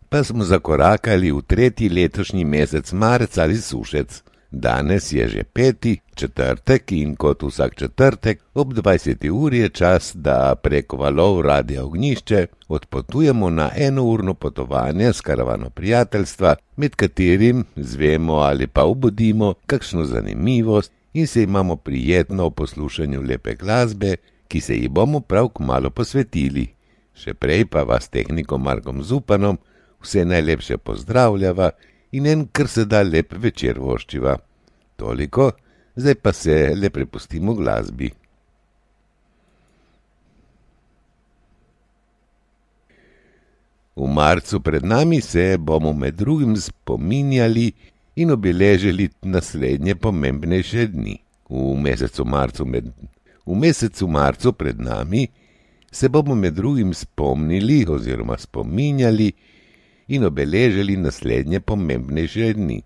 pa smo zakorakali v 3. letošnji mesec marec ali sušec. Danes je že 5. četrtek in kot vsak četrtek ob 20. uri je čas, da preko valov Radia Ognjišče odpotujemo na enourno potovanje s karavano prijateljstva, med katerim zvemo ali pa obudimo kakšno zanimivost in se imamo prijetno ob poslušanju lepe glasbe, ki se ji bomo prav kmalu posvetili. Še prej pa vas tehnikom Markom Zupanom vse najlepše pozdravljava in en kar se da lep večer voščiva. Toliko, zdaj pa se le prepustimo glasbi. V marcu pred nami se bomo med drugim spominjali in obeležili naslednje pomembnejše dni. V mesecu marcu pred nami se bomo med drugim spomnili oziroma spominjali in obeležili naslednje pomembnejše dni.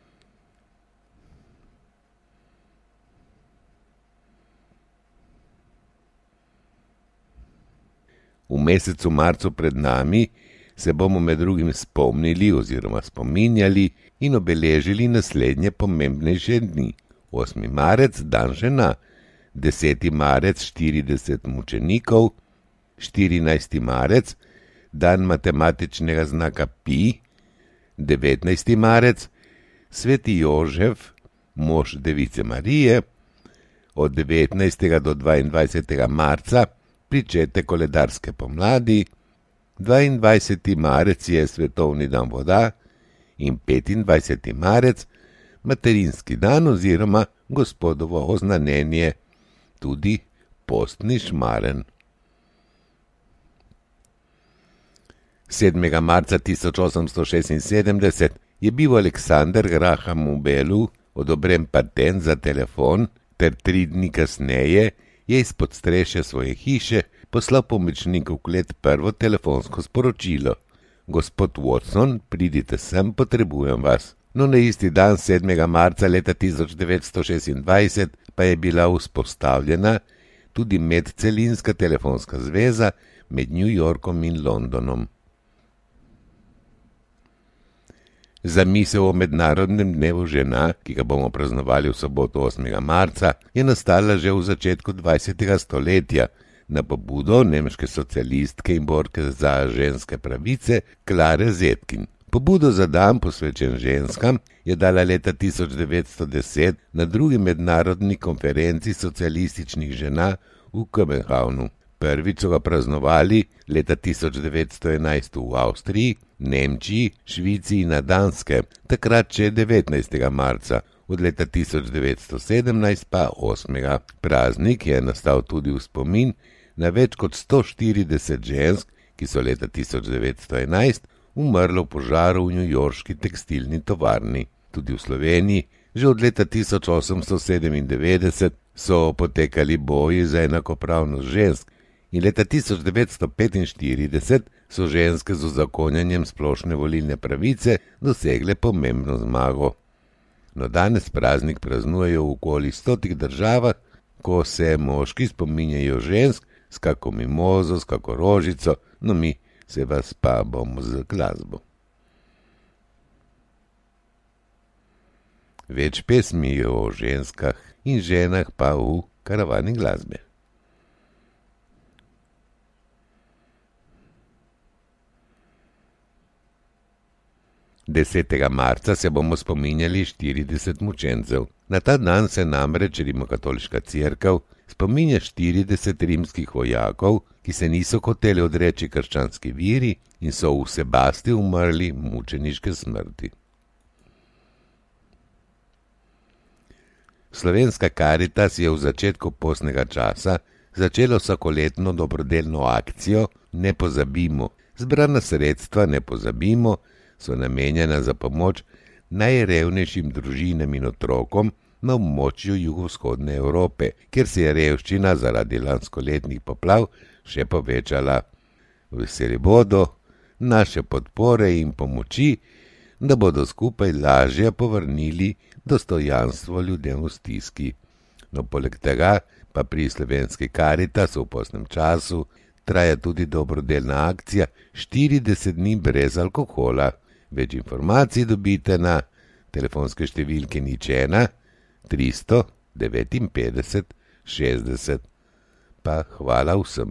V mesecu marcu pred nami se bomo med drugim spomnili oziroma spominjali in obeležili naslednje pomembnejše dni. 8. marec, dan žena, 10. marec, 40 mučenikov, 14. marec, dan matematičnega znaka pi, 19. marec, sveti Jožef, mož Device Marije, od 19. do 22. marca, pričetek koledarske pomladi, 22. marec je svetovni dan voda in 25. marec, materinski dan oziroma Gospodovo oznanjenje, tudi postni šmaren. 7. marca 1876 je bil Aleksander Grahamu Bellu odobren patent za telefon ter 3 dni kasneje je iz podstrešja svoje hiše poslal pomočniku v klet prvo telefonsko sporočilo. Gospod Watson, pridite sem, potrebujem vas. No, na isti dan 7. marca leta 1926 pa je bila vzpostavljena tudi medcelinska telefonska zveza med New Yorkom in Londonom. Zamisel o mednarodnem dnevu žena, ki ga bomo praznovali v soboto 8. marca, je nastala že v začetku 20. stoletja na pobudo nemške socialistke in borke za ženske pravice Klare Zetkin. Pobudo za dan posvečen ženskam je dala leta 1910 na 2. mednarodni konferenci socialističnih žena v Kopenhavnu. Prvič so ga praznovali leta 1911 v Avstriji, Nemčiji, Švici in na Danskem, takrat še 19. marca, od leta 1917 pa 8. Praznik je nastal tudi v spomin na več kot 140 žensk, ki so leta 1911 umrlo v požaru v newyorški tekstilni tovarni. Tudi v Sloveniji že od leta 1897 so potekali boji za enakopravnost žensk in leta 1945 so ženske z uzakonjanjem splošne volilne pravice dosegle pomembno zmago. No, danes praznik praznujejo v okoli 100 državah, ko se moški spominjajo žensk s kako mimozo, s kako rožico, no mi se vas pa bomo z glasbo. Več pesmi je o ženskah in ženah pa v karavani glasbe. Desetega marca se bomo spominjali 40 mučencev. Na ta dan se namreč Rimokatoliška cerkev spominja 40 rimskih vojakov, ki se niso hoteli odreči krščanski veri in so v Sebasti umrli mučeniške smrti. Slovenska Karitas je v začetku postnega časa začela vsakoletno dobrodelno akcijo Ne pozabimo. Zbrana sredstva Ne pozabimo so namenjena za pomoč najrevnejšim družinam in otrokom na območju jugovzhodne Evrope, kjer se je revščina zaradi lanskoletnih poplav še povečala. Veseli bodo naše podpore in pomoči, da bodo skupaj lažje povrnili dostojanstvo ljudem v stiski. No, poleg tega pa pri Slovenski Karitas v postnem času traja tudi dobrodelna akcija 40 dni brez alkohola. Več informacij dobite na telefonske številke 01 359 60. Pa hvala vsem.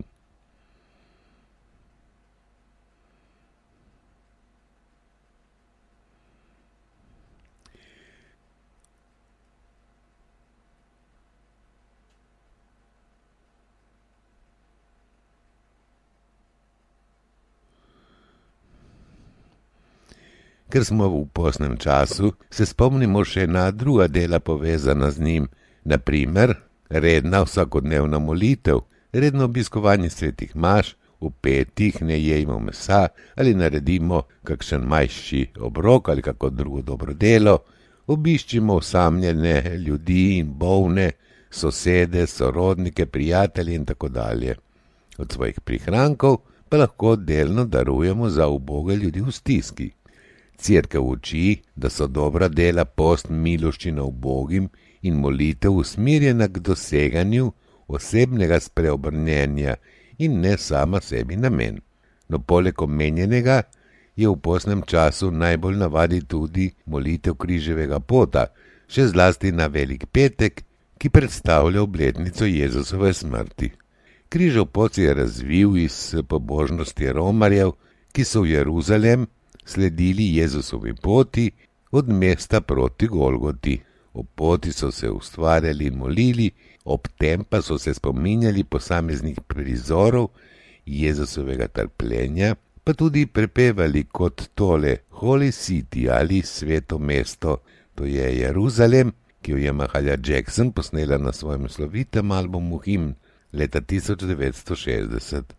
Ker smo v postnem času, se spomnimo še na druga dela povezana z njim, naprimer redna vsakodnevna molitev, redno obiskovanje svetih maš, v petih ne jejmo mesa ali naredimo kakšen majši obrok ali kako drugo dobro delo, obiščimo osamljene ljudi in bolne, sosede, sorodnike, prijatelje in tako dalje. Od svojih prihrankov pa lahko delno darujemo za uboge ljudi v stiski. Cerkev uči, da so dobra dela post, miloščina ubogim in molitev usmerjena k doseganju osebnega spreobrnjenja in ne sama sebi namen. No, poleg omenjenega je v postnem času najbolj navadi tudi molitev križevega pota, še zlasti na Velik petek, ki predstavlja obletnico Jezusove smrti. Križev pot se je razvil iz pobožnosti romarjev, ki so v Jeruzalem sledili Jezusovi poti od mesta proti Golgoti. Ob poti so se ustvarjali in molili, ob tem pa so se spominjali posameznih prizorov Jezusovega trpljenja, pa tudi prepevali kot tole Holy City ali Sveto mesto, to je Jeruzalem, ki jo je Mahalia Jackson posnela na svojem slovitem albumu Hymn leta 1960.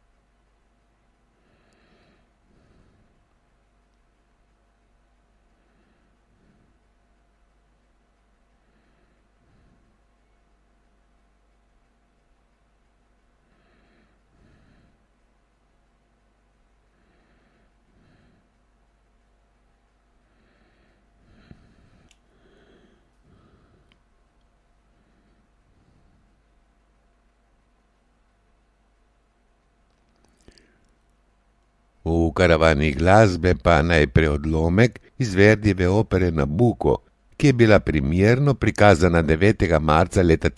V karavani glasbe pa najprej odlomek iz Verdijeve opere Nabucco, ki je bila premierno prikazana 9. marca leta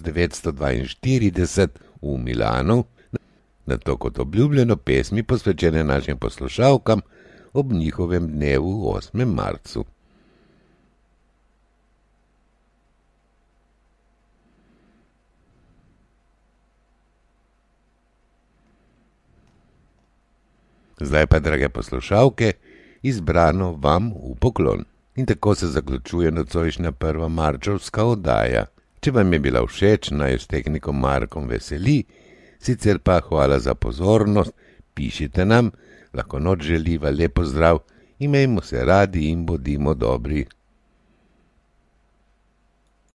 1942 v Milanu, nato kot obljubljeno pesmi posvečene našim poslušalkam ob njihovem dnevu 8. marcu. Zdaj pa, drage poslušalke, izbrano vam v poklon. In tako se zaključuje nocojšnja prva marčevska oddaja. Če vam je bila všeč, naj jo s tehnikom Markom veseli, sicer pa hvala za pozornost, pišite nam, lahko noč želiva lep pozdrav, imejmo se radi in bodimo dobri.